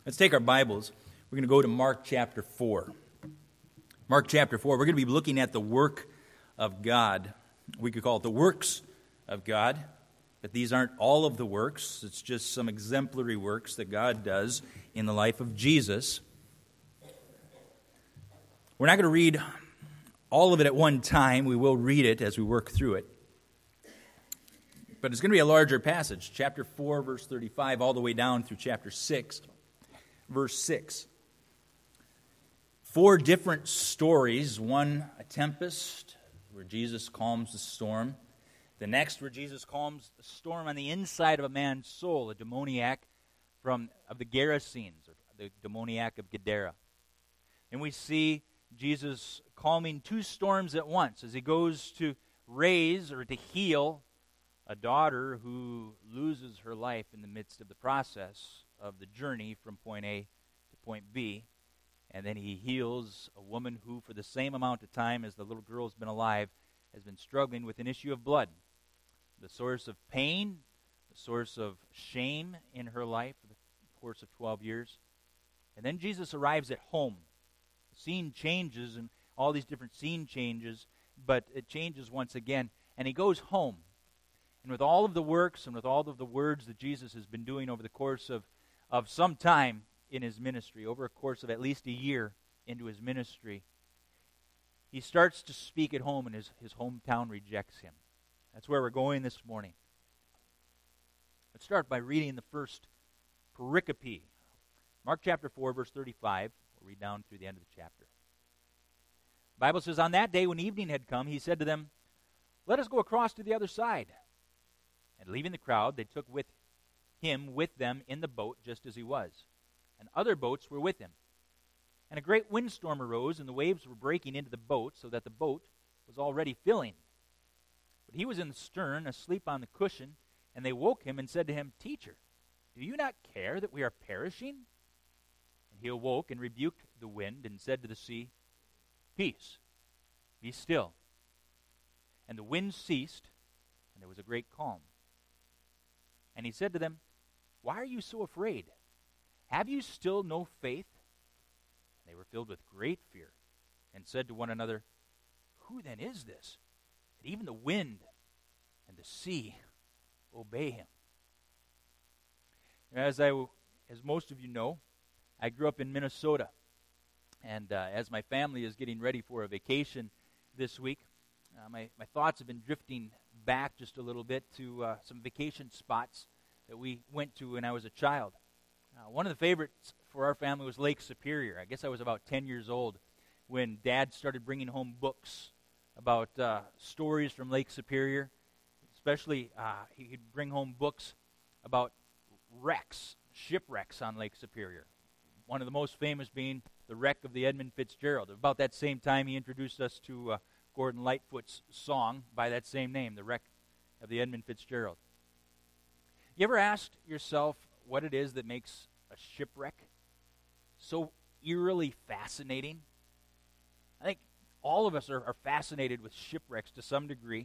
Let's take our Bibles. We're going to go to Mark chapter 4. Mark chapter 4, we're going to be looking at the work of God. We could call it the works of God, but these aren't all of the works. It's just some exemplary works that God does in the life of Jesus. We're not going to read all of it at one time. We will read it as we work through it. But it's going to be a larger passage, chapter 4, verse 35, all the way down through chapter 6. Verse 6. 4 different stories. One, a tempest, where Jesus calms the storm. The next, where Jesus calms the storm on the inside of a man's soul, a demoniac of the Gerasenes, or the demoniac of Gadara. And we see Jesus calming 2 storms at once as he goes to raise or to heal a daughter who loses her life in the midst of the process of the journey from point A to point B. And then he heals a woman who, for the same amount of time as the little girl's been alive, has been struggling with an issue of blood. The source of pain, the source of shame in her life for the course of 12 years. And then Jesus arrives at home. The scene changes, and all these different scene changes, but it changes once again. And he goes home. And with all of the works and with all of the words that Jesus has been doing over the course of some time in his ministry, over a course of at least a year into his ministry, he starts to speak at home and his hometown rejects him. That's where we're going this morning. Let's start by reading the first pericope. Mark chapter 4, verse 35. We'll read down through the end of the chapter. The Bible says, "On that day when evening had come, he said to them, 'Let us go across to the other side.' And leaving the crowd, they took him with them in the boat just as he was. And other boats were with him. And a great windstorm arose, and the waves were breaking into the boat, so that the boat was already filling. But he was in the stern, asleep on the cushion, and they woke him and said to him, 'Teacher, do you not care that we are perishing?' And he awoke and rebuked the wind and said to the sea, 'Peace, be still.' And the wind ceased, and there was a great calm. And he said to them, 'Why are you so afraid? Have you still no faith?' And they were filled with great fear and said to one another, 'Who then is this, that even the wind and the sea obey him?'" As most of you know, I grew up in Minnesota. And as my family is getting ready for a vacation this week, my thoughts have been drifting back just a little bit to some vacation spots that we went to when I was a child. One of the favorites for our family was Lake Superior. I guess I was about 10 years old when Dad started bringing home books about stories from Lake Superior. Especially, he'd bring home books about shipwrecks on Lake Superior. One of the most famous being the wreck of the Edmund Fitzgerald. About that same time, he introduced us to Gordon Lightfoot's song by that same name, The Wreck of the Edmund Fitzgerald. You ever asked yourself what it is that makes a shipwreck so eerily fascinating? I think all of us are fascinated with shipwrecks to some degree.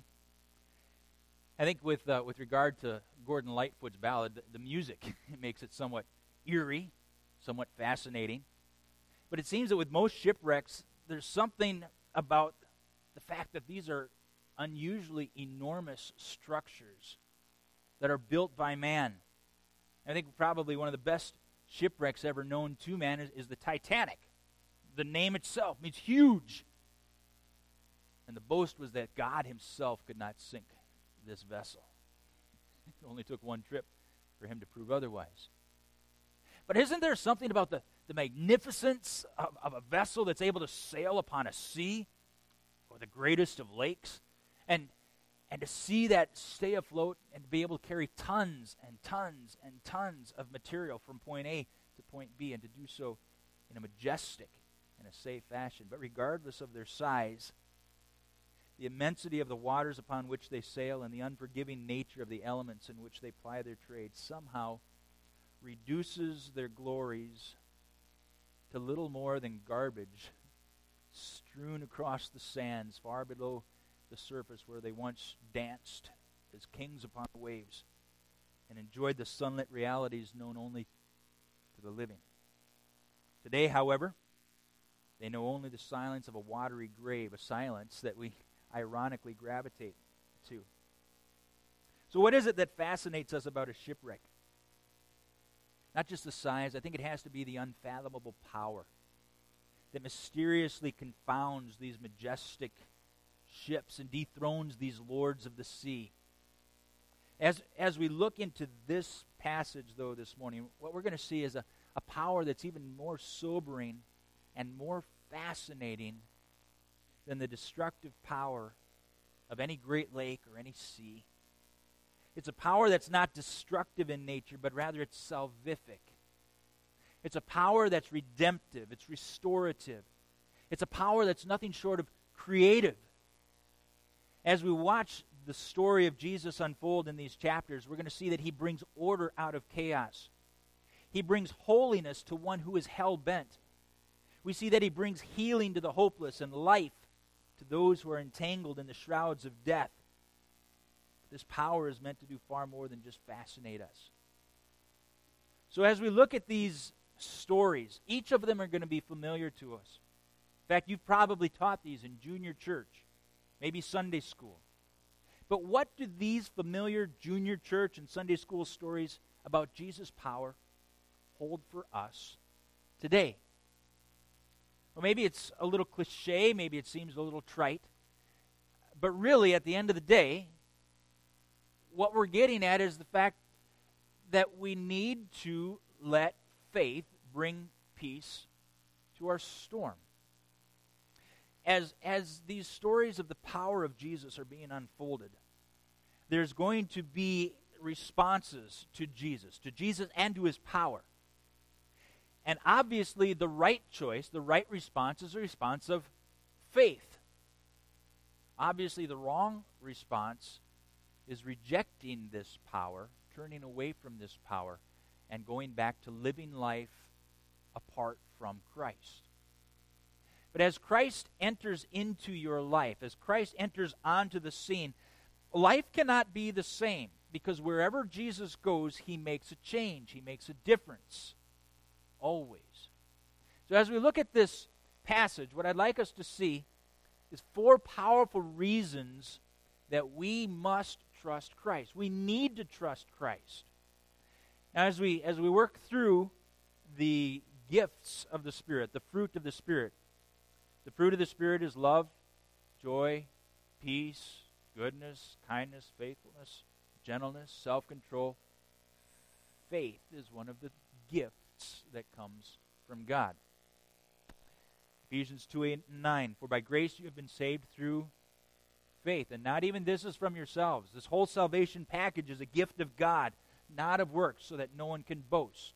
I think with regard to Gordon Lightfoot's ballad, the music makes it somewhat eerie, somewhat fascinating. But it seems that with most shipwrecks, there's something about the fact that these are unusually enormous structures that are built by man. I think probably one of the best shipwrecks ever known to man is the Titanic. The name itself means huge. And the boast was that God himself could not sink this vessel. It only took one trip for him to prove otherwise. But isn't there something about the magnificence of a vessel that's able to sail upon a sea, or the greatest of lakes, and to see that stay afloat and to be able to carry tons and tons and tons of material from point A to point B, and to do so in a majestic and a safe fashion. But regardless of their size, the immensity of the waters upon which they sail and the unforgiving nature of the elements in which they ply their trade somehow reduces their glories to little more than garbage strewn across the sands far below the surface where they once danced as kings upon the waves and enjoyed the sunlit realities known only to the living. Today, however, they know only the silence of a watery grave, a silence that we ironically gravitate to. So what is it that fascinates us about a shipwreck? Not just the size. I think it has to be the unfathomable power that mysteriously confounds these majestic ships and dethrones these lords of the sea. As we look into this passage, though, this morning, what we're going to see is a power that's even more sobering and more fascinating than the destructive power of any great lake or any sea. It's a power that's not destructive in nature, but rather it's salvific. It's a power that's redemptive. It's restorative. It's a power that's nothing short of creative. As we watch the story of Jesus unfold in these chapters, we're going to see that he brings order out of chaos. He brings holiness to one who is hell-bent. We see that he brings healing to the hopeless and life to those who are entangled in the shrouds of death. This power is meant to do far more than just fascinate us. So as we look at these stories, each of them are going to be familiar to us. In fact, you've probably taught these in junior church, maybe Sunday school. But what do these familiar junior church and Sunday school stories about Jesus' power hold for us today? Well, maybe it's a little cliche, maybe it seems a little trite, but really, at the end of the day, what we're getting at is the fact that we need to let faith bring peace to our storm. As these stories of the power of Jesus are being unfolded, there's going to be responses to Jesus and to his power. And obviously the right choice, the right response is a response of faith. Obviously the wrong response is rejecting this power, turning away from this power, and going back to living life apart from Christ. But as Christ enters into your life, as Christ enters onto the scene, life cannot be the same, because wherever Jesus goes, he makes a change, he makes a difference, always. So as we look at this passage, what I'd like us to see is 4 powerful reasons that we must trust Christ. We need to trust Christ. Now, as we work through the gifts of the Spirit, the fruit of the Spirit is love, joy, peace, goodness, kindness, faithfulness, gentleness, self-control. Faith is one of the gifts that comes from God. Ephesians 2:8-9, for by grace you have been saved through faith, and not even this is from yourselves. This whole salvation package is a gift of God, not of works, so that no one can boast.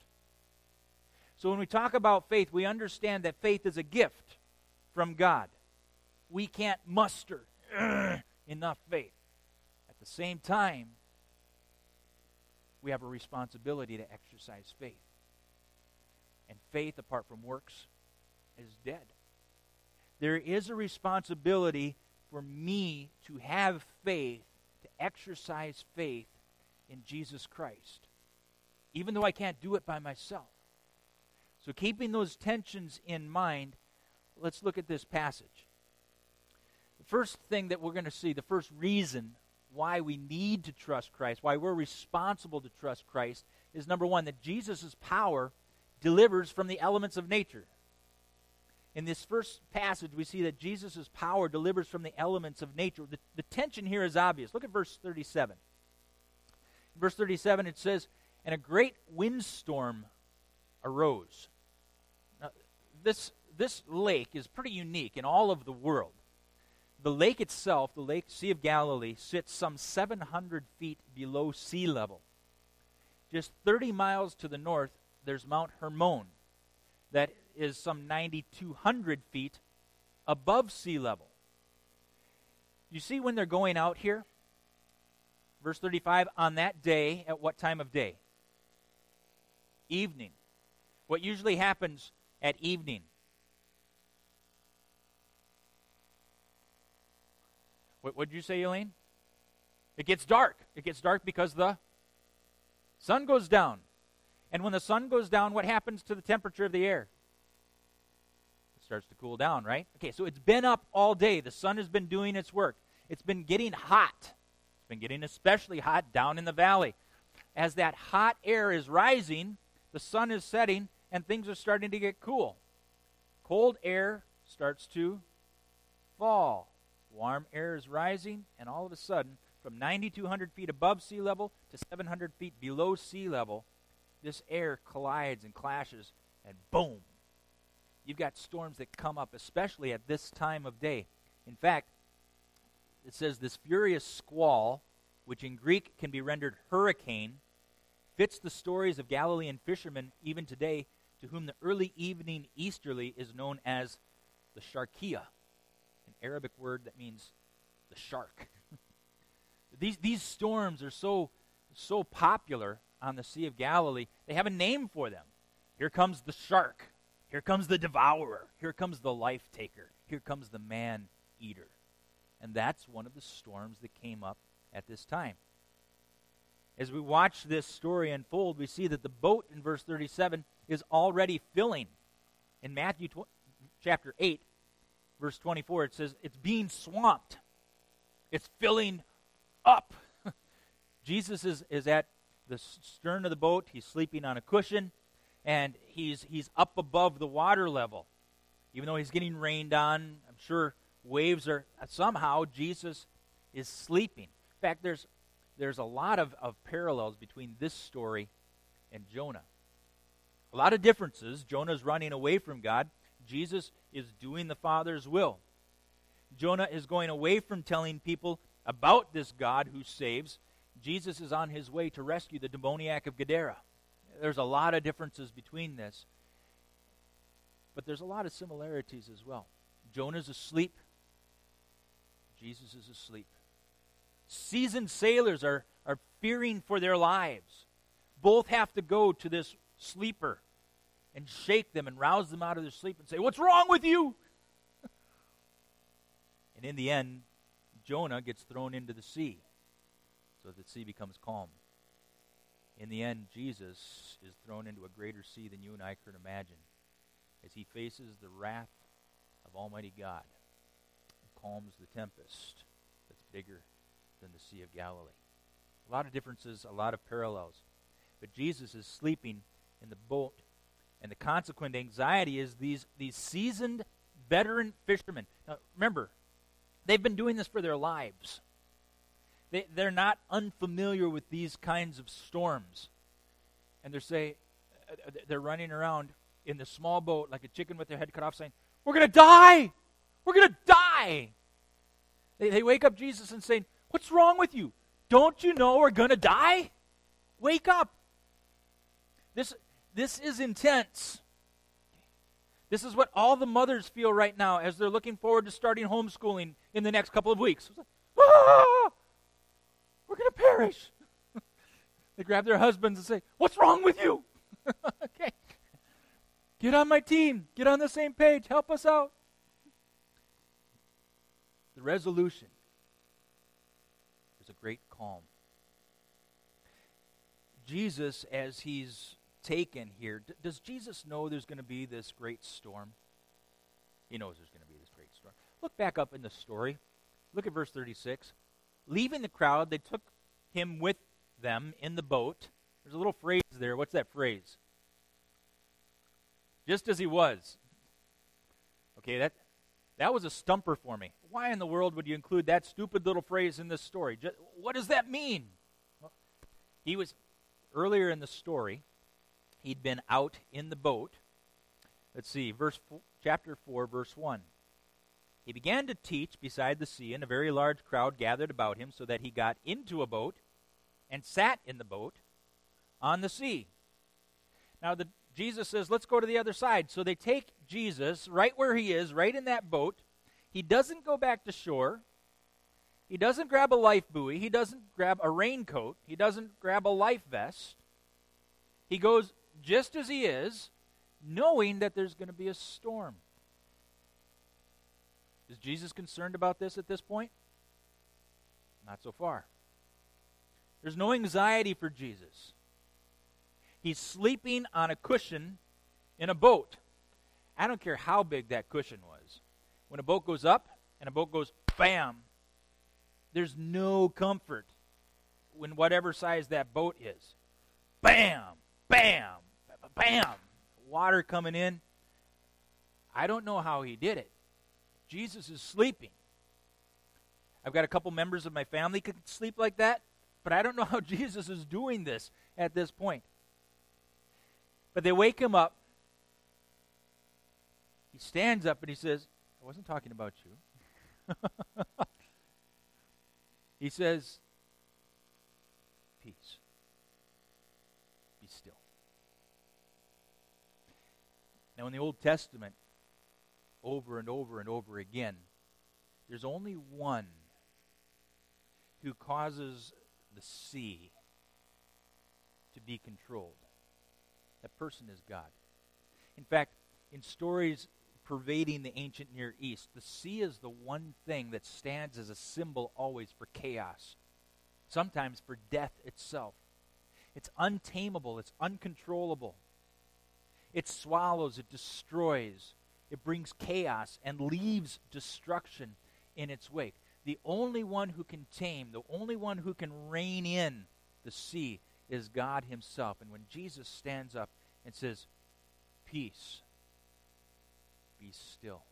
So when we talk about faith, we understand that faith is a gift from God. We can't muster enough faith. At the same time, we have a responsibility to exercise faith. And faith apart from works is dead. There is a responsibility for me to have faith, to exercise faith in Jesus Christ, even though I can't do it by myself. So keeping those tensions in mind, let's look at this passage. The first thing that we're going to see, the first reason why we need to trust Christ, why we're responsible to trust Christ, is number one, that Jesus' power delivers from the elements of nature. In this first passage, we see that Jesus' power delivers from the elements of nature. The tension here is obvious. Look at verse 37. In verse 37, it says, and a great windstorm arose. Now, this lake is pretty unique in all of the world. The lake itself, the Lake Sea of Galilee, sits some 700 feet below sea level. Just 30 miles to the north, there's Mount Hermon. That is some 9,200 feet above sea level. You see when they're going out here? Verse 35, on that day, at what time of day? Evening. What usually happens at evening? What did you say, Elaine? It gets dark. It gets dark because the sun goes down. And when the sun goes down, what happens to the temperature of the air? starts to cool down, right? Okay, so it's been up all day. The sun has been doing its work. It's been getting hot. It's been getting especially hot down in the valley. As that hot air is rising, the sun is setting, and things are starting to get cool. Cold air starts to fall. Warm air is rising, and all of a sudden, from 9,200 feet above sea level to 700 feet below sea level, this air collides and clashes, and boom. You've got storms that come up, especially at this time of day. In fact, it says this furious squall, which in Greek can be rendered hurricane, fits the stories of Galilean fishermen even today, to whom the early evening easterly is known as the sharkia, an Arabic word that means the shark. These storms are so popular on the Sea of Galilee, they have a name for them. Here comes the shark. Here comes the devourer. Here comes the life taker. Here comes the man eater. And that's one of the storms that came up at this time. As we watch this story unfold, we see that the boat in verse 37 is already filling. In Matthew chapter 8, verse 24, it says it's being swamped. It's filling up. Jesus is at the stern of the boat. He's sleeping on a cushion, and he's up above the water level. Even though he's getting rained on, I'm sure waves are, somehow Jesus is sleeping. In fact, there's a lot of parallels between this story and Jonah. A lot of differences. Jonah's running away from God. Jesus is doing the Father's will. Jonah is going away from telling people about this God who saves. Jesus is on his way to rescue the demoniac of Gadara. There's a lot of differences between this, but there's a lot of similarities as well. Jonah's asleep. Jesus is asleep. Seasoned sailors are fearing for their lives. Both have to go to this sleeper and shake them and rouse them out of their sleep and say, "What's wrong with you?" And in the end, Jonah gets thrown into the sea so that the sea becomes calm. In the end, Jesus is thrown into a greater sea than you and I could imagine as he faces the wrath of Almighty God and calms the tempest that's bigger than the Sea of Galilee. A lot of differences, a lot of parallels. But Jesus is sleeping in the boat, and the consequent anxiety is these seasoned veteran fishermen. Now, remember, they've been doing this for their lives. They're not unfamiliar with these kinds of storms. And they're running around in the small boat like a chicken with their head cut off saying, "We're going to die! We're going to die!" They wake up Jesus and say, "What's wrong with you? Don't you know we're going to die? Wake up." This is intense. This is what all the mothers feel right now as they're looking forward to starting homeschooling in the next couple of weeks. Ah! We're going to perish. They grab their husbands and say, "What's wrong with you?" Okay. Get on my team. Get on the same page. Help us out. The resolution is a great calm. Jesus, as he's taken here, does Jesus know there's going to be this great storm? He knows there's going to be this great storm. Look back up in the story. Look at verse 36. Leaving the crowd, they took him with them in the boat. There's a little phrase there. What's that phrase? Just as he was. Okay, that was a stumper for me. Why in the world would you include that stupid little phrase in this story? What does that mean? Well, he was, earlier in the story, he'd been out in the boat. Let's see, chapter 4, verse 1. He began to teach beside the sea, and a very large crowd gathered about him, so that he got into a boat and sat in the boat on the sea. Now Jesus says, "Let's go to the other side." So they take Jesus right where he is, right in that boat. He doesn't go back to shore. He doesn't grab a life buoy. He doesn't grab a raincoat. He doesn't grab a life vest. He goes just as he is, knowing that there's going to be a storm. Is Jesus concerned about this at this point? Not so far. There's no anxiety for Jesus. He's sleeping on a cushion in a boat. I don't care how big that cushion was. When a boat goes up and a boat goes bam, there's no comfort when whatever size that boat is. Bam, bam, bam, water coming in. I don't know how he did it. Jesus is sleeping. I've got a couple members of my family could sleep like that, but I don't know how Jesus is doing this at this point. But they wake him up. He stands up and he says, I wasn't talking about you. He says, peace. Be still. Now in the Old Testament, over and over and over again, there's only one who causes the sea to be controlled. That person is God. In fact, in stories pervading the ancient Near East, the sea is the one thing that stands as a symbol always for chaos, sometimes for death itself. It's untamable, it's uncontrollable. It swallows, it destroys, it brings chaos and leaves destruction in its wake. The only one who can tame, the only one who can rein in the sea is God himself. And when Jesus stands up and says, peace, be still,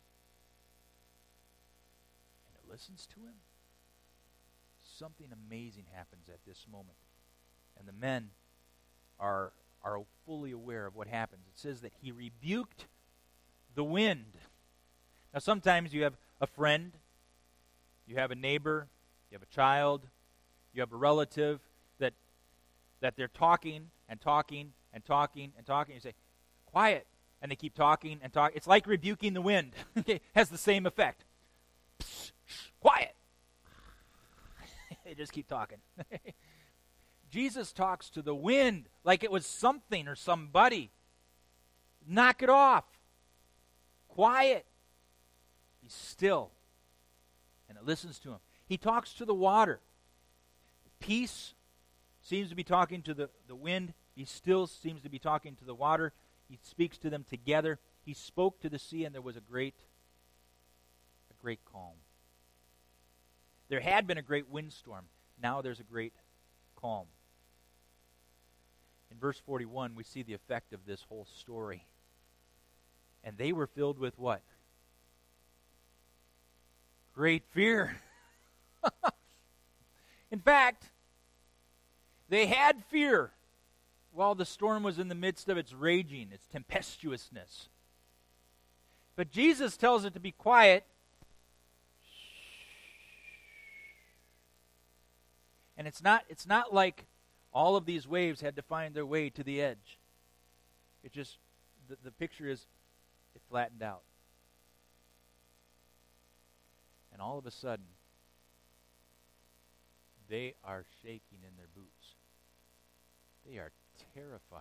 and it listens to him, something amazing happens at this moment. And the men are fully aware of what happens. It says that he rebuked the wind. Now sometimes you have a friend, you have a neighbor, you have a child, you have a relative that they're talking and talking and talking and talking. You say, quiet. And they keep talking and talking. It's like rebuking the wind. It has the same effect. Psst, shh, quiet. They just keep talking. Jesus talks to the wind like it was something or somebody. Knock it off. Quiet. Be still. And it listens to him. He talks to the water. Peace seems to be talking to the wind. He still seems to be talking to the water. He speaks to them together. He spoke to the sea, and there was a great calm. There had been a great windstorm. Now there's a great calm. In verse 41, we see the effect of this whole story. And they were filled with what? Great fear. In fact, they had fear while the storm was in the midst of its raging, its tempestuousness. But Jesus tells it to be quiet. And it's not like all of these waves had to find their way to the edge. It just, the picture is, it flattened out. And all of a sudden, they are shaking in their boots. They are terrified.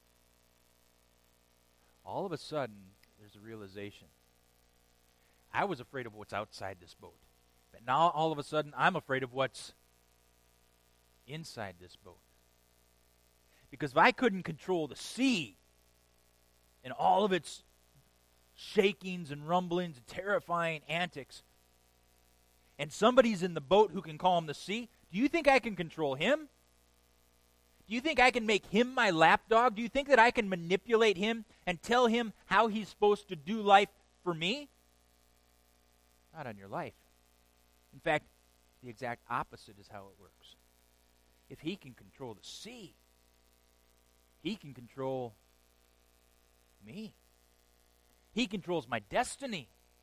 All of a sudden, there's a realization. I was afraid of what's outside this boat. But now, all of a sudden, I'm afraid of what's inside this boat. Because if I couldn't control the sea and all of its shakings and rumblings and terrifying antics, and somebody's in the boat who can calm the sea, do you think I can control him? Do you think I can make him my lapdog? Do you think that I can manipulate him and tell him how he's supposed to do life for me? Not on your life. In fact, the exact opposite is how it works. If he can control the sea, he can control me. He controls my destiny.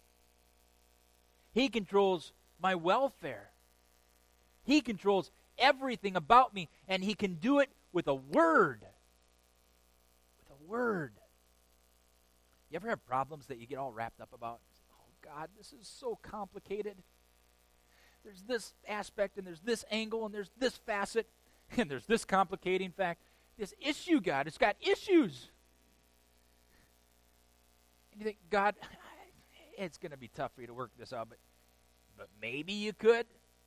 He controls my welfare. He controls everything about me, and he can do it with a word. With a word. You ever have problems that you get all wrapped up about? Oh, God, this is so complicated. There's this aspect, and there's this angle, and there's this facet, and there's this complicating fact. This issue, God, it's got issues. And you think, God, it's going to be tough for you to work this out, but maybe you could.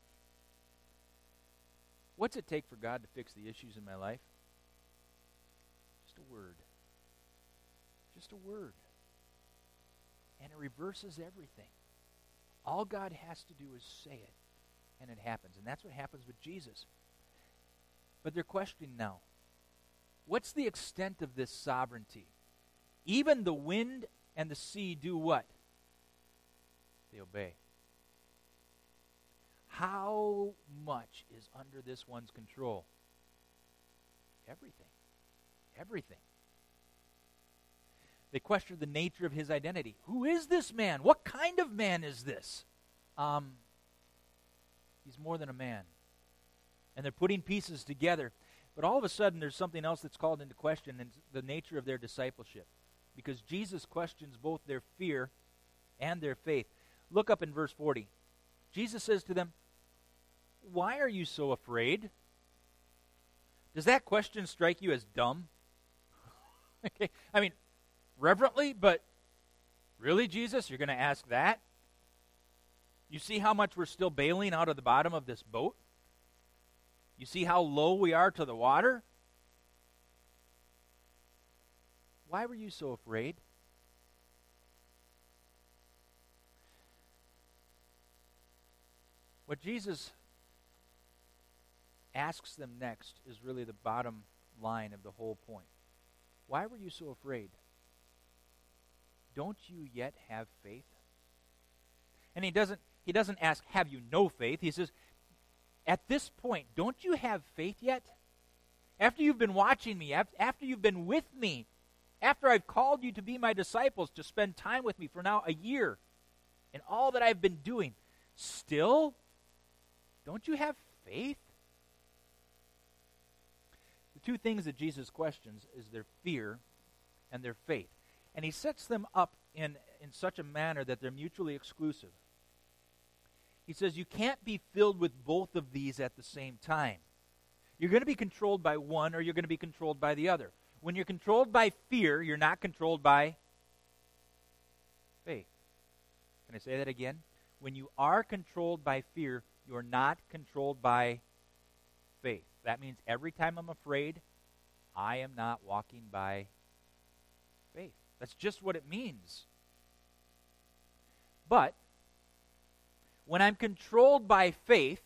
What's it take for God to fix the issues in my life? Just a word. Just a word. and it reverses everything. All God has to do is say it, and it happens. And that's what happens with Jesus. But they're questioning now, what's the extent of this sovereignty? Even the wind and the sea do what? They obey. How much is under this one's control? Everything. Everything. They question the nature of his identity. Who is this man? What kind of man is this? He's more than a man. And they're putting pieces together. But all of a sudden, there's something else that's called into question, and it's the nature of their discipleship. Because Jesus questions both their fear and their faith. Look up in verse 40. Jesus says to them, "Why are you so afraid?" Does that question strike you as dumb? Okay, I mean, reverently, but really, Jesus, you're going to ask that? You see how much we're still bailing out of the bottom of this boat? You see how low we are to the water? Why were you so afraid? What Jesus asks them next is really the bottom line of the whole point. Why were you so afraid? Don't you yet have faith? And he doesn't ask, have you no faith? He says, at this point, don't you have faith yet? After you've been watching me, after you've been with me, after I've called you to be my disciples, to spend time with me for now a year, and all that I've been doing, still, don't you have faith? The two things that Jesus questions is their fear and their faith. And he sets them up in such a manner that they're mutually exclusive. He says you can't be filled with both of these at the same time. You're going to be controlled by one or you're going to be controlled by the other. When you're controlled by fear, you're not controlled by faith. Can I say that again? When you are controlled by fear, you're not controlled by faith. That means every time I'm afraid, I am not walking by faith. That's just what it means. But when I'm controlled by faith,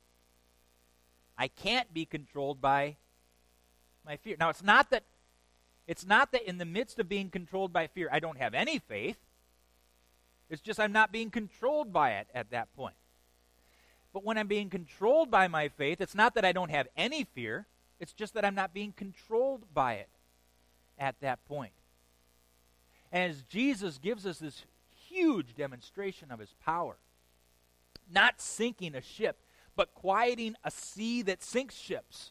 I can't be controlled by my fear. Now, it's not that in the midst of being controlled by fear, I don't have any faith. It's just I'm not being controlled by it at that point. But when I'm being controlled by my faith, it's not that I don't have any fear. It's just that I'm not being controlled by it at that point. As Jesus gives us this huge demonstration of his power, not sinking a ship, but quieting a sea that sinks ships.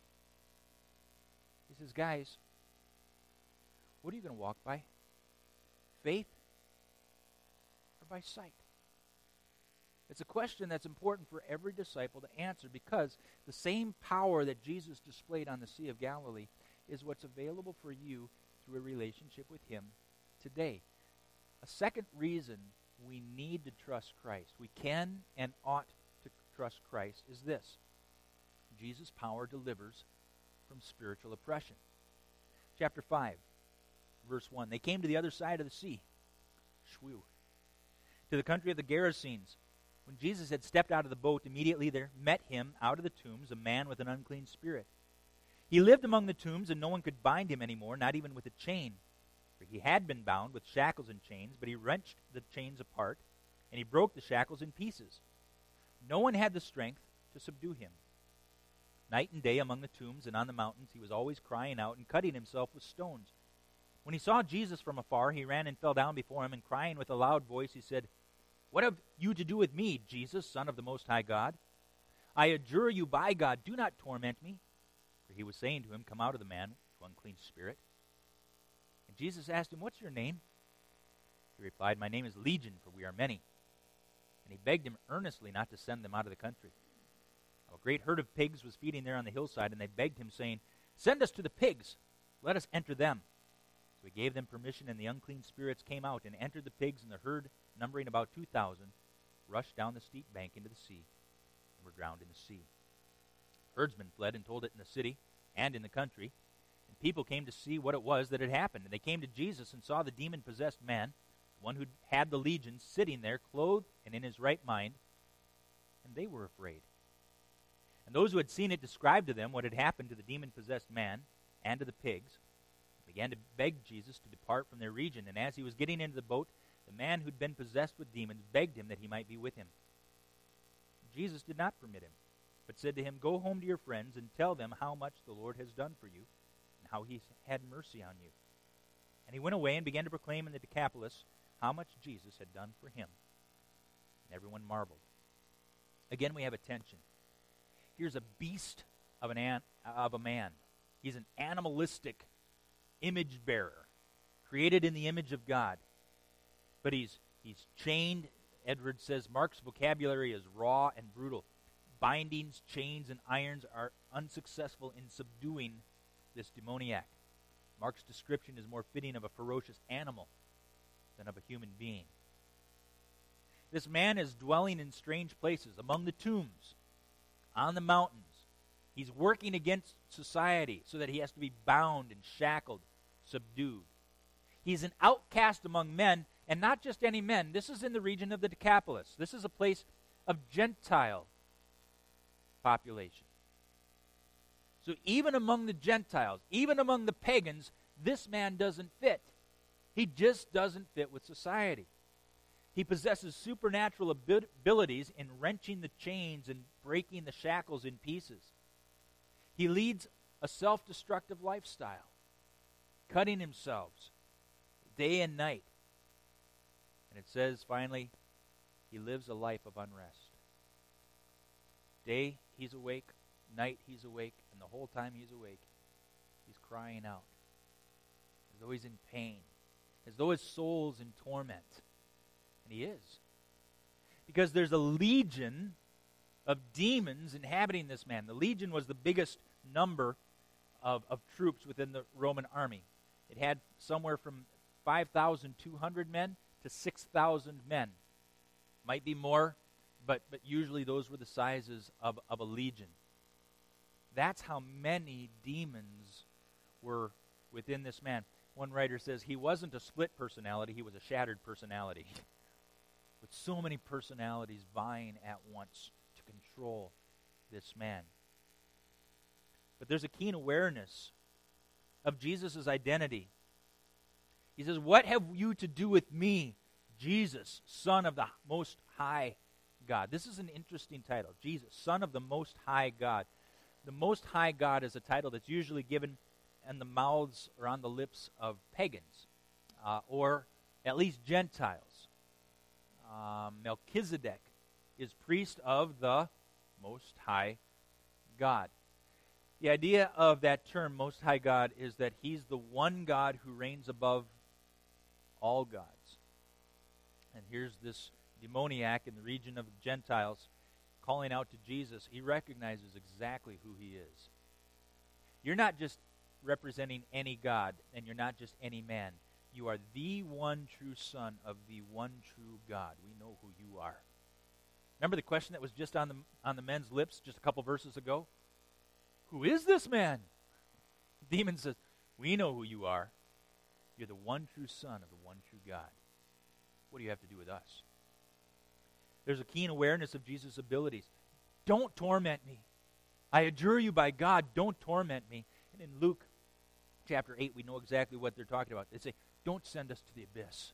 He says, guys, what are you going to walk by? Faith or by sight? It's a question that's important for every disciple to answer because the same power that Jesus displayed on the Sea of Galilee is what's available for you through a relationship with him today. A second reason we need to trust Christ, we can and ought to trust Christ, is this. Jesus' power delivers from spiritual oppression. Chapter 5, verse 1. They came to the other side of the sea, Shwew, to the country of the Gerasenes. When Jesus had stepped out of the boat, immediately there met him out of the tombs a man with an unclean spirit. He lived among the tombs, and no one could bind him anymore, not even with a chain. For he had been bound with shackles and chains, but he wrenched the chains apart, and he broke the shackles in pieces. No one had the strength to subdue him. Night and day among the tombs and on the mountains, he was always crying out and cutting himself with stones. When he saw Jesus from afar, he ran and fell down before him, and crying with a loud voice, he said, "What have you to do with me, Jesus, Son of the Most High God? I adjure you by God, do not torment me." For he was saying to him, "Come out of the man, you unclean spirit." And Jesus asked him, "What's your name?" He replied, "My name is Legion, for we are many." And he begged him earnestly not to send them out of the country. Now, a great herd of pigs was feeding there on the hillside, and they begged him, saying, "Send us to the pigs, let us enter them." So he gave them permission, and the unclean spirits came out and entered the pigs, and the herd, numbering about 2,000, rushed down the steep bank into the sea and were drowned in the sea. Herdsmen fled and told it in the city and in the country, and people came to see what it was that had happened. And they came to Jesus and saw the demon-possessed man one who had the legion, sitting there, clothed and in his right mind, and they were afraid. And those who had seen it described to them what had happened to the demon-possessed man and to the pigs, began to beg Jesus to depart from their region. And as he was getting into the boat, the man who'd been possessed with demons begged him that he might be with him. Jesus did not permit him, but said to him, "Go home to your friends and tell them how much the Lord has done for you and how he's had mercy on you." And he went away and began to proclaim in the Decapolis how much Jesus had done for him. And everyone marveled. Again, we have attention. Here's a beast of a man. He's an animalistic image bearer, created in the image of God. But he's chained. Edwards says Mark's vocabulary is raw and brutal. Bindings, chains, and irons are unsuccessful in subduing this demoniac. Mark's description is more fitting of a ferocious animal than of a human being. This man is dwelling in strange places, among the tombs, on the mountains. He's working against society so that he has to be bound and shackled, subdued. He's an outcast among men, and not just any men. This is in the region of the Decapolis. This is a place of Gentile population. So even among the Gentiles, even among the pagans, this man doesn't fit. He just doesn't fit with society. He possesses supernatural abilities in wrenching the chains and breaking the shackles in pieces. He leads a self-destructive lifestyle, cutting himself day and night. And it says, finally, he lives a life of unrest. Day, he's awake. Night, he's awake. And the whole time he's awake, he's crying out, as though he's in pain, as though his soul's in torment. And he is. Because there's a legion of demons inhabiting this man. The legion was the biggest number of troops within the Roman army. It had somewhere from 5,200 men to 6,000 men. Might be more, but usually those were the sizes of a legion. That's how many demons were within this man. One writer says he wasn't a split personality, he was a shattered personality. With so many personalities vying at once to control this man. But there's a keen awareness of Jesus' identity. He says, "What have you to do with me, Jesus, Son of the Most High God?" This is an interesting title. Jesus, Son of the Most High God. The Most High God is a title that's usually given in the mouths or on the lips of pagans, or at least Gentiles. Melchizedek is priest of the Most High God. The idea of that term, Most High God, is that he's the one God who reigns above all gods. And here's this demoniac in the region of the Gentiles calling out to Jesus. He recognizes exactly who he is. You're not just representing any God, and you're not just any man. You are the one true Son of the one true God. We know who you are. Remember the question that was just on the men's lips just a couple verses ago? Who is this man? The demon says, we know who you are. You're the one true Son of the one true God. What do you have to do with us? There's a keen awareness of Jesus' abilities. Don't torment me. I adjure you by God, don't torment me. And in Luke chapter 8, we know exactly what they're talking about. They say, don't send us to the abyss.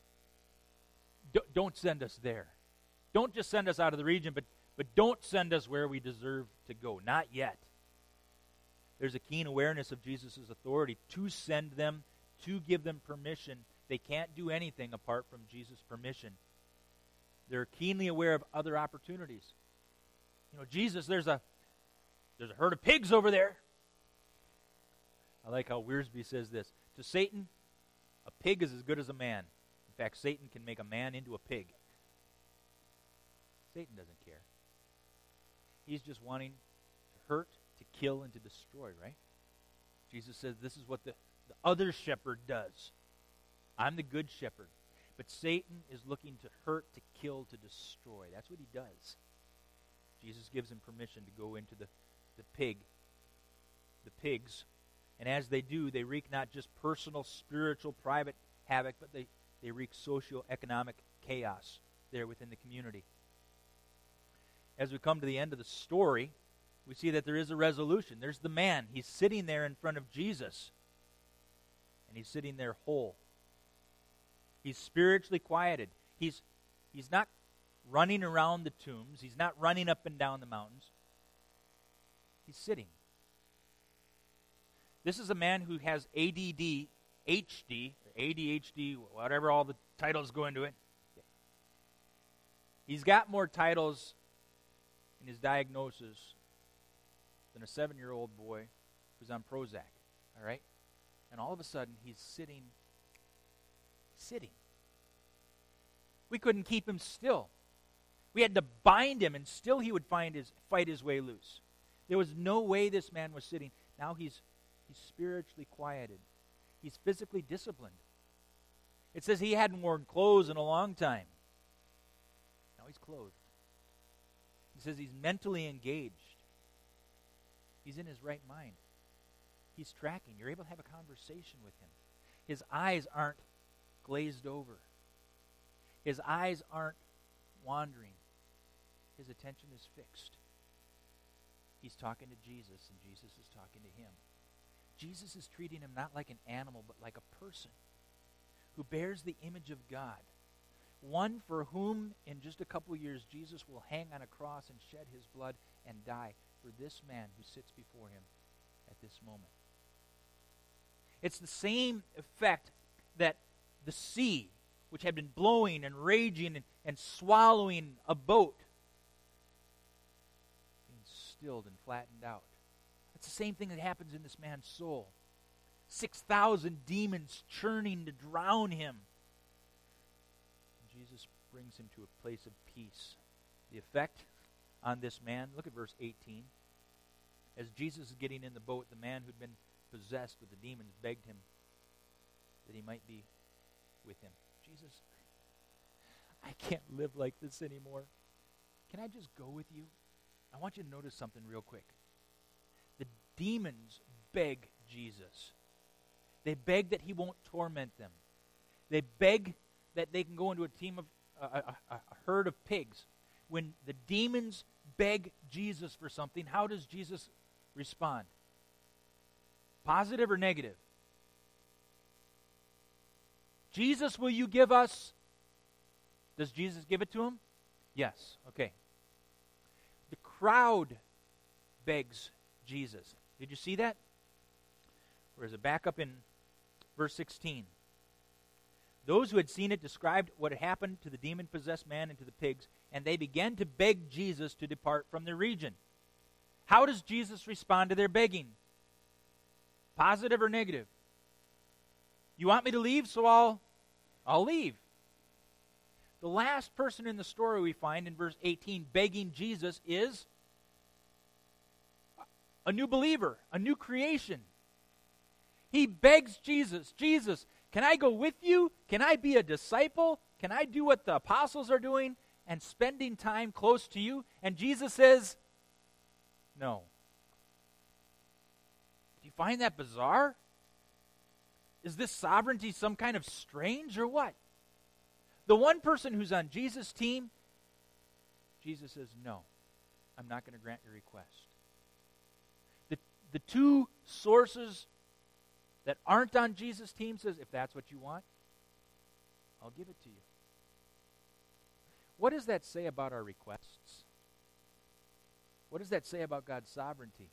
Don't send us there. Don't just send us out of the region, but don't send us where we deserve to go. Not yet. There's a keen awareness of Jesus' authority to send them, to give them permission. They can't do anything apart from Jesus' permission. They're keenly aware of other opportunities. You know, Jesus, there's a herd of pigs over there. I like how Wiersbe says this. To Satan, a pig is as good as a man. In fact, Satan can make a man into a pig. Satan doesn't care. He's just wanting to hurt, to kill, and to destroy, right? Jesus says this is what the other shepherd does. I'm the good shepherd. But Satan is looking to hurt, to kill, to destroy. That's what he does. Jesus gives him permission to go into the pigs. And as they do, they wreak not just personal, spiritual, private havoc, but they They wreak socioeconomic chaos there within the community. As we come to the end of the story, we see that there is a resolution. There's the man. He's sitting there in front of Jesus. And he's sitting there whole. He's spiritually quieted. He's not running around the tombs. He's not running up and down the mountains. He's sitting. This is a man who has ADD, HD, or ADHD, whatever all the titles go into it. He's got more titles in his diagnosis than a 7-year-old boy who's on Prozac. All right? And all of a sudden, he's sitting. We couldn't keep him still. We had to bind him, and still he would fight his way loose. There was no way this man was sitting. Now he's spiritually quieted. He's physically disciplined. It says he hadn't worn clothes in a long time. Now he's clothed. It says he's mentally engaged. He's in his right mind. He's tracking. You're able to have a conversation with him. His eyes aren't glazed over. His eyes aren't wandering. His attention is fixed. He's talking to Jesus, and Jesus is talking to him. Jesus is treating him not like an animal, but like a person who bears the image of God. One for whom, in just a couple years, Jesus will hang on a cross and shed his blood and die for this man who sits before him at this moment. It's the same effect that the sea, which had been blowing and raging and swallowing a boat, being stilled and flattened out. It's the same thing that happens in this man's soul. 6,000 demons churning to drown him. And Jesus brings him to a place of peace. The effect on this man, look at verse 18. As Jesus is getting in the boat, the man who'd been possessed with the demons begged him that he might be with him. Jesus, I can't live like this anymore. Can I just go with you? I want you to notice something real quick. The demons beg Jesus. They beg that he won't torment them. They beg that they can go into a herd of pigs. When the demons beg Jesus for something, how does Jesus respond? Positive or negative? Jesus, will you give us? Does Jesus give it to him? Yes. Okay. The crowd begs Jesus. Did you see that? Or is it back up in verse 16? Those who had seen it described what had happened to the demon-possessed man and to the pigs, and they began to beg Jesus to depart from the region. How does Jesus respond to their begging? Positive or negative? You want me to leave, so I'll leave. The last person in the story we find in verse 18 begging Jesus is a new believer, a new creation. He begs Jesus, Jesus, can I go with you? Can I be a disciple? Can I do what the apostles are doing and spending time close to you? And Jesus says, no. Do you find that bizarre? Is this sovereignty some kind of strange or what? The one person who's on Jesus' team, Jesus says, no, I'm not going to grant your request. The two sources that aren't on Jesus' team says, if that's what you want, I'll give it to you. What does that say about our requests? What does that say about God's sovereignty?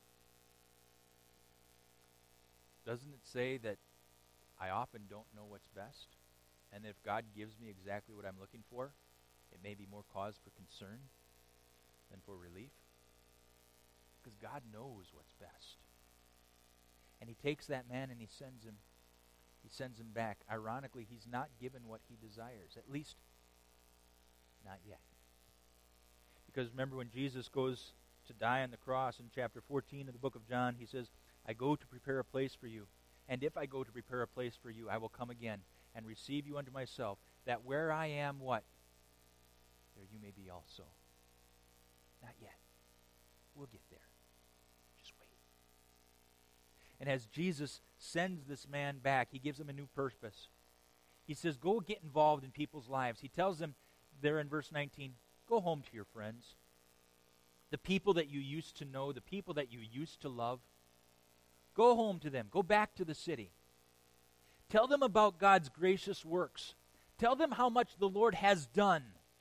Doesn't it say that I often don't know what's best? And if God gives me exactly what I'm looking for, it may be more cause for concern than for relief? Because God knows what's best. And he takes that man and he sends him back. Ironically, he's not given what he desires, at least not yet. Because remember when Jesus goes to die on the cross in chapter 14 of the book of John, he says, I go to prepare a place for you. And if I go to prepare a place for you, I will come again and receive you unto myself, that where I am, what? There you may be also. Not yet. We'll get there. Just wait. And as Jesus sends this man back, he gives him a new purpose. He says, go get involved in people's lives. He tells them there in verse 19, go home to your friends. The people that you used to know, the people that you used to love. Go home to them. Go back to the city. Tell them about God's gracious works. Tell them how much the Lord has done.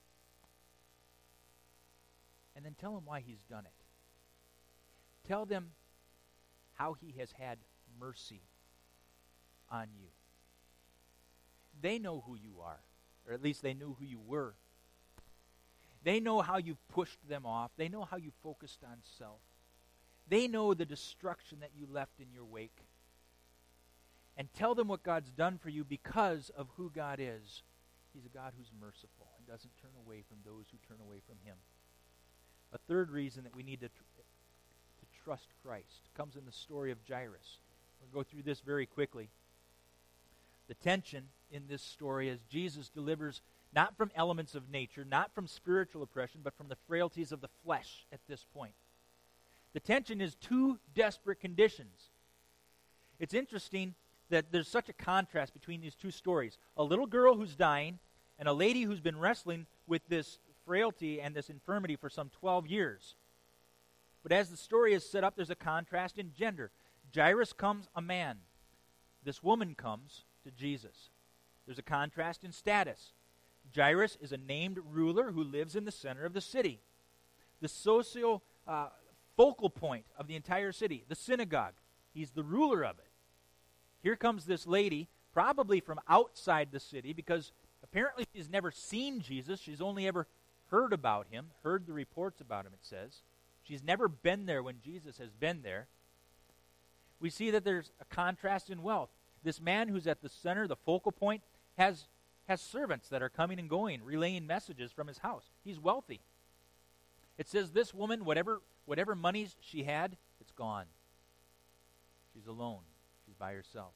And then tell them why he's done it. Tell them how he has had mercy on you. They know who you are, or at least they knew who you were. They know how you've pushed them off. They know how you focused on self. They know the destruction that you left in your wake. And tell them what God's done for you because of who God is. He's a God who's merciful and doesn't turn away from those who turn away from him. A third reason that we need to trust Christ comes in the story of Jairus. We'll go through this very quickly. The tension in this story is Jesus delivers not from elements of nature, not from spiritual oppression, but from the frailties of the flesh at this point. The tension is two desperate conditions. It's interesting that there's such a contrast between these two stories. A little girl who's dying and a lady who's been wrestling with this frailty and this infirmity for some 12 years. But as the story is set up, there's a contrast in gender. Jairus comes a man. This woman comes to Jesus. There's a contrast in status. Jairus is a named ruler who lives in the center of the city. The focal point of the entire city, the synagogue. He's the ruler of it. Here comes this lady, probably from outside the city, because apparently she's never seen Jesus. She's only ever heard about him, heard the reports about him, it says. She's never been there when Jesus has been there. We see that there's a contrast in wealth. This man who's at the center, the focal point, has servants that are coming and going, relaying messages from his house. He's wealthy. It says this woman, whatever monies she had, it's gone. She's alone. She's by herself.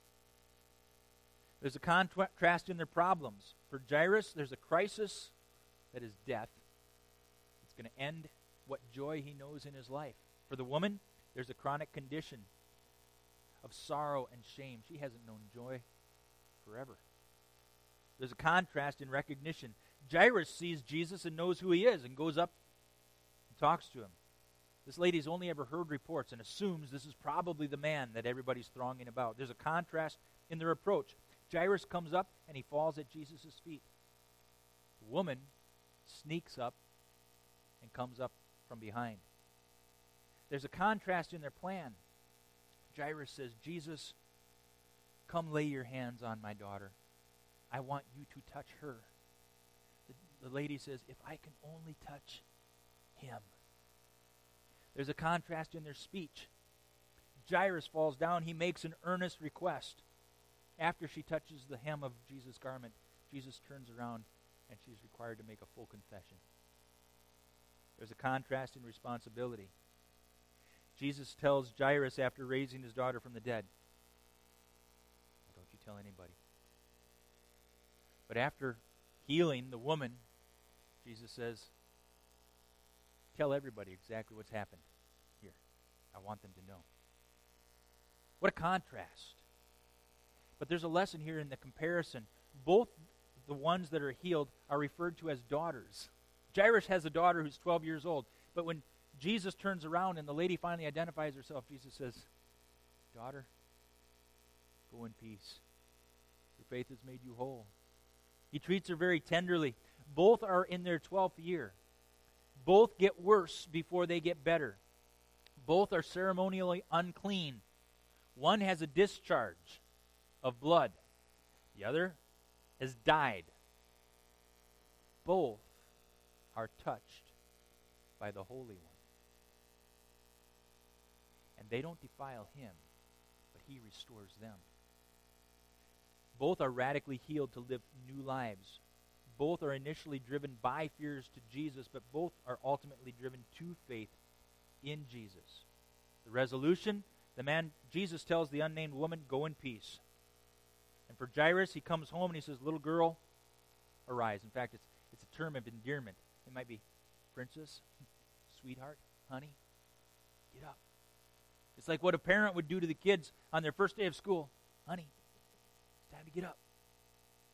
There's a contrast in their problems. For Jairus, there's a crisis that is death. It's going to end what joy he knows in his life. For the woman, there's a chronic condition of sorrow and shame. She hasn't known joy forever. There's a contrast in recognition. Jairus sees Jesus and knows who he is and goes up and talks to him. This lady's only ever heard reports and assumes this is probably the man that everybody's thronging about. There's a contrast in their approach. Jairus comes up and he falls at Jesus' feet. The woman sneaks up and comes up from behind. There's a contrast in their plan. Jairus says, Jesus, come lay your hands on my daughter. I want you to touch her. The lady says, if I can only touch him. There's a contrast in their speech. Jairus falls down. He makes an earnest request. After she touches the hem of Jesus' garment, Jesus turns around and she's required to make a full confession. There's a contrast in responsibility. Jesus tells Jairus after raising his daughter from the dead, don't you tell anybody. But after healing the woman, Jesus says, tell everybody exactly what's happened here. I want them to know. What a contrast. But there's a lesson here in the comparison. Both the ones that are healed are referred to as daughters. Jairus has a daughter who's 12 years old. But when Jesus turns around and the lady finally identifies herself, Jesus says, daughter, go in peace. Your faith has made you whole. He treats her very tenderly. Both are in their 12th year. Both get worse before they get better. Both are ceremonially unclean. One has a discharge of blood. The other has died. Both are touched by the Holy One. And they don't defile him, but he restores them. Both are radically healed to live new lives. Both are initially driven by fears to Jesus, but both are ultimately driven to faith in Jesus. The resolution, Jesus tells the unnamed woman, go in peace. And for Jairus, he comes home and he says, little girl, arise. In fact, it's a term of endearment. It might be, princess, sweetheart, honey, get up. It's like what a parent would do to the kids on their first day of school. Honey, it's time to get up.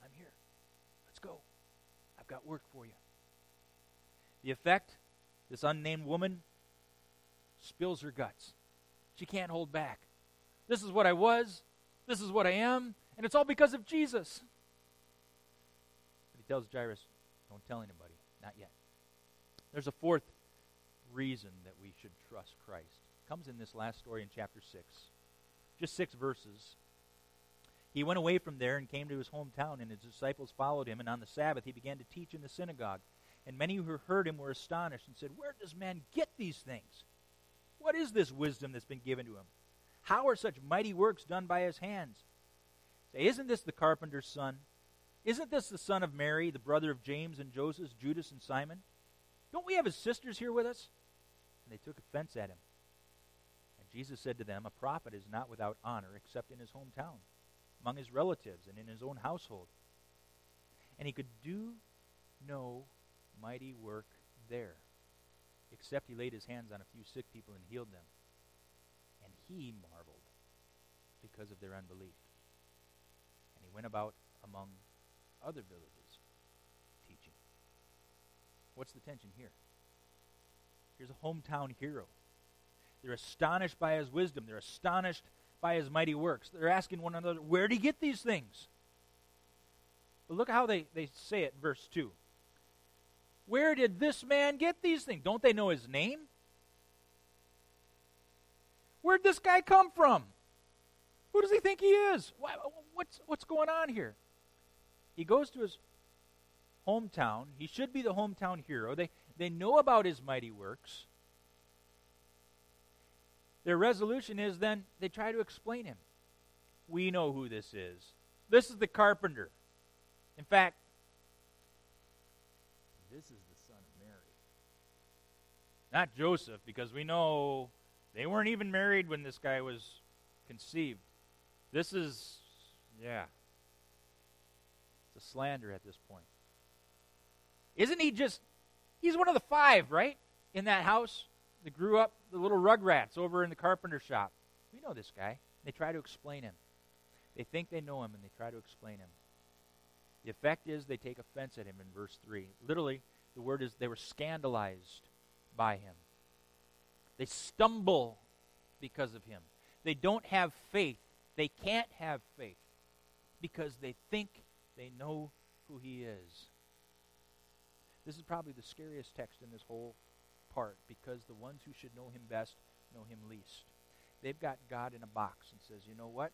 I've got work for you. The effect, this unnamed woman spills her guts. She can't hold back. This is what I was. This is what I am. And it's all because of Jesus. But he tells Jairus, don't tell anybody. Not yet. There's a fourth reason that we should trust Christ. It comes in this last story in chapter 6. Just 6 verses. He went away from there and came to his hometown, and his disciples followed him. And on the Sabbath he began to teach in the synagogue. And many who heard him were astonished and said, where did this man get these things? What is this wisdom that's been given to him? How are such mighty works done by his hands? Say, isn't this the carpenter's son? Isn't this the son of Mary, the brother of James and Joseph, Judas and Simon? Don't we have his sisters here with us? And they took offense at him. And Jesus said to them, a prophet is not without honor except in his hometown, among his relatives, and in his own household. And he could do no mighty work there, except he laid his hands on a few sick people and healed them. And he marveled because of their unbelief. And he went about among other villages teaching. What's the tension here? Here's a hometown hero. They're astonished by his wisdom. They're astonished by his mighty works. They're asking one another, where did he get these things? But look how they say it in verse 2. Where did this man get these things? Don't they know his name? Where'd this guy come from? Who does he think he is? What's going on here? He goes to his hometown. He should be the hometown hero. They know about his mighty works. Their resolution is then they try to explain him. We know who this is. This is the carpenter. In fact, this is the son of Mary. Not Joseph, because we know they weren't even married when this guy was conceived. This is, it's a slander at this point. Isn't he he's one of the 5, right? In that house that grew up, the little rugrats over in the carpenter shop. We know this guy. They try to explain him. They think they know him, and they try to explain him. The effect is they take offense at him in verse 3. Literally, the word is they were scandalized by him. They stumble because of him. They don't have faith. They can't have faith because they think they know who he is. This is probably the scariest text in this whole part because the ones who should know him best know him least. They've got God in a box and says, you know what?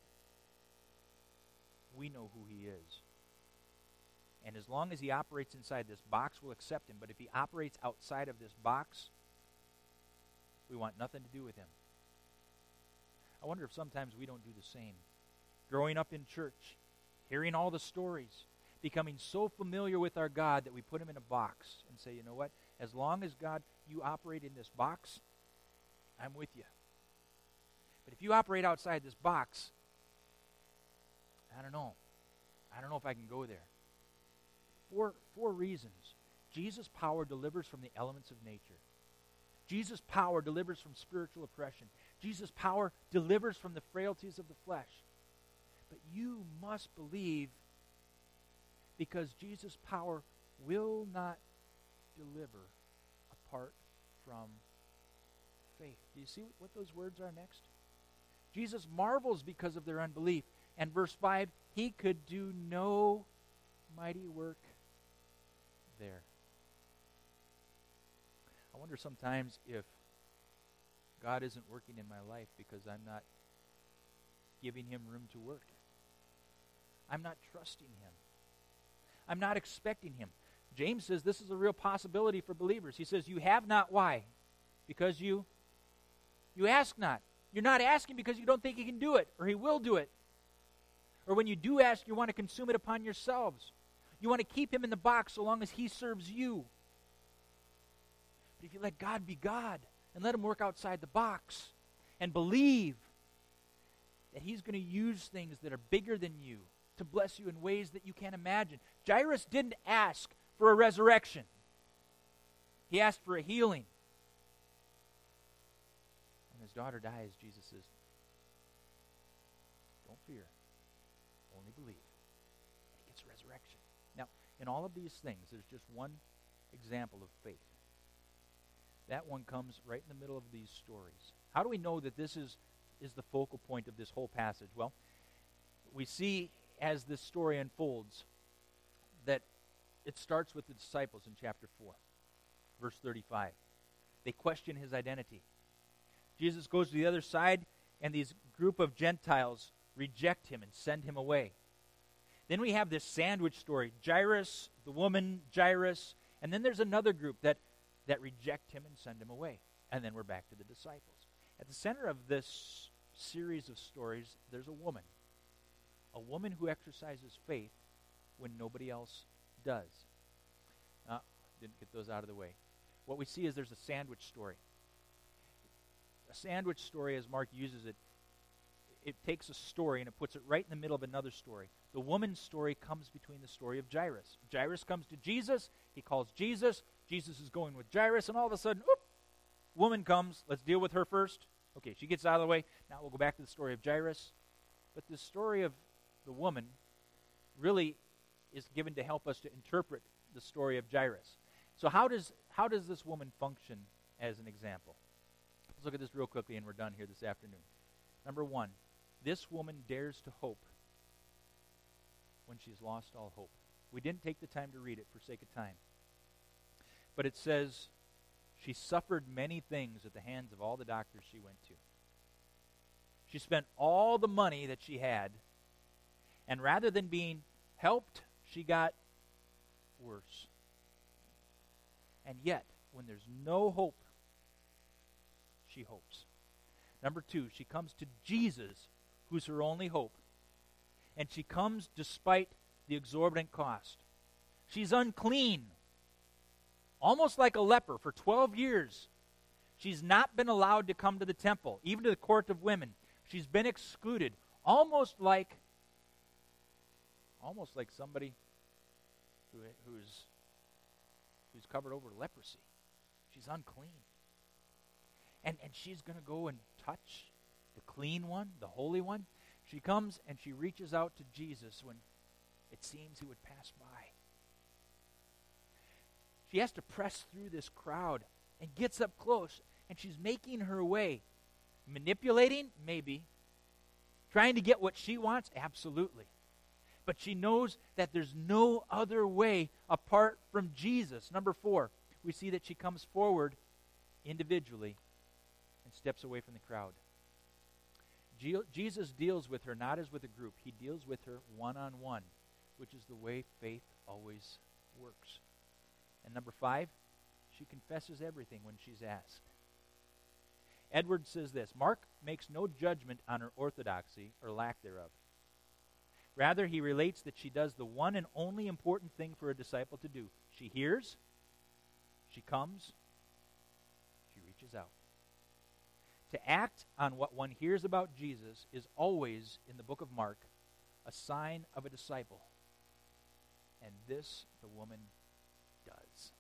We know who he is. And as long as he operates inside this box, we'll accept him. But if he operates outside of this box, we want nothing to do with him. I wonder if sometimes we don't do the same. Growing up in church, hearing all the stories, becoming so familiar with our God that we put him in a box and say, you know what? As long as, God, you operate in this box, I'm with you. But if you operate outside this box, I don't know. I don't know if I can go there. Four reasons. Jesus' power delivers from the elements of nature. Jesus' power delivers from spiritual oppression. Jesus' power delivers from the frailties of the flesh. But you must believe because Jesus' power will not deliver apart from faith. Do you see what those words are next? Jesus marvels because of their unbelief. And verse 5, he could do no mighty work there. I wonder sometimes if God isn't working in my life because I'm not giving him room to work. I'm not trusting him. I'm not expecting him. James says this is a real possibility for believers. He says, you have not. Why? Because you ask not. You're not asking because you don't think he can do it or he will do it. Or when you do ask, you want to consume it upon yourselves. You want to keep him in the box so long as he serves you. But if you let God be God and let him work outside the box and believe that he's going to use things that are bigger than you to bless you in ways that you can't imagine. Jairus didn't ask for a resurrection. He asked for a healing. When his daughter dies, Jesus says, don't fear, only believe. And he gets resurrection. Now, In all of these things, there's just one example of faith. That one comes right in the middle of these stories. How do we know that this is the focal point of this whole passage? Well, we see as this story unfolds that it starts with the disciples in chapter 4, verse 35. They question his identity. Jesus goes to the other side, and these group of Gentiles reject him and send him away. Then we have this sandwich story, Jairus, the woman, Jairus, and then there's another group that reject him and send him away. And then we're back to the disciples. At the center of this series of stories, there's a woman who exercises faith when nobody else does. Didn't get those out of the way. What we see is there's a sandwich story. A sandwich story, as Mark uses it, it takes a story and it puts it right in the middle of another story. The woman's story comes between the story of Jairus. Jairus comes to Jesus. He calls Jesus. Jesus is going with Jairus, and all of a sudden, woman comes. Let's deal with her first. Okay, she gets out of the way. Now we'll go back to the story of Jairus. But the story of the woman really is given to help us to interpret the story of Jairus. So how does this woman function as an example? Let's look at this real quickly, and we're done here this afternoon. Number one, this woman dares to hope when she's lost all hope. We didn't take the time to read it for sake of time. But it says she suffered many things at the hands of all the doctors she went to. She spent all the money that she had, and rather than being helped, she got worse. And yet, when there's no hope, she hopes. Number two, she comes to Jesus, who's her only hope. And she comes despite the exorbitant cost. She's unclean, almost like a leper for 12 years. She's not been allowed to come to the temple, even to the court of women. She's been excluded, almost like somebody who's covered over leprosy. She's unclean. And she's going to go and touch the clean one, the holy one. She comes and she reaches out to Jesus when it seems he would pass by. She has to press through this crowd and gets up close, and she's making her way. Manipulating? Maybe. Trying to get what she wants? Absolutely. But she knows that there's no other way apart from Jesus. Number four, we see that she comes forward individually and steps away from the crowd. Jesus deals with her not as with a group. He deals with her one-on-one, which is the way faith always works. And number five, she confesses everything when she's asked. Edwards says this, Mark makes no judgment on her orthodoxy or lack thereof. Rather, he relates that she does the one and only important thing for a disciple to do. She hears, she comes, she reaches out. To act on what one hears about Jesus is always, in the book of Mark, a sign of a disciple. And this the woman does.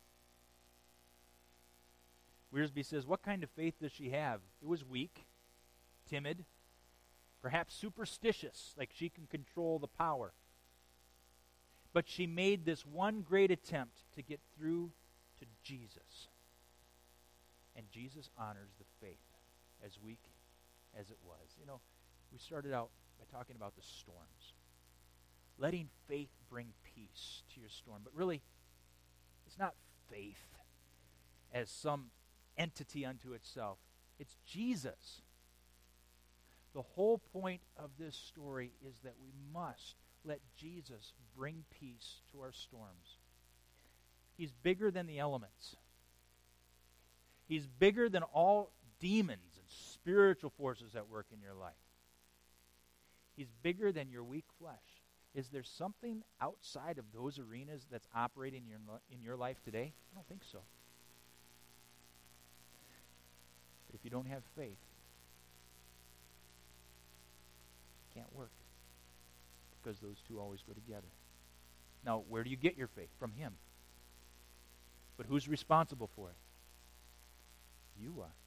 Wiersbe says, what kind of faith does she have? It was weak, timid, perhaps superstitious, like she can control the power. But she made this one great attempt to get through to Jesus. And Jesus honors the faith, as weak as it was. You know, we started out by talking about the storms. Letting faith bring peace to your storm. But really, it's not faith as some entity unto itself. It's Jesus. The whole point of this story is that we must let Jesus bring peace to our storms. He's bigger than the elements. He's bigger than all demons and spiritual forces at work in your life. He's bigger than your weak flesh. Is there something outside of those arenas that's operating in your life today? I don't think so. But if you don't have faith, it can't work. Because those two always go together. Now, where do you get your faith? From Him. But who's responsible for it? You are.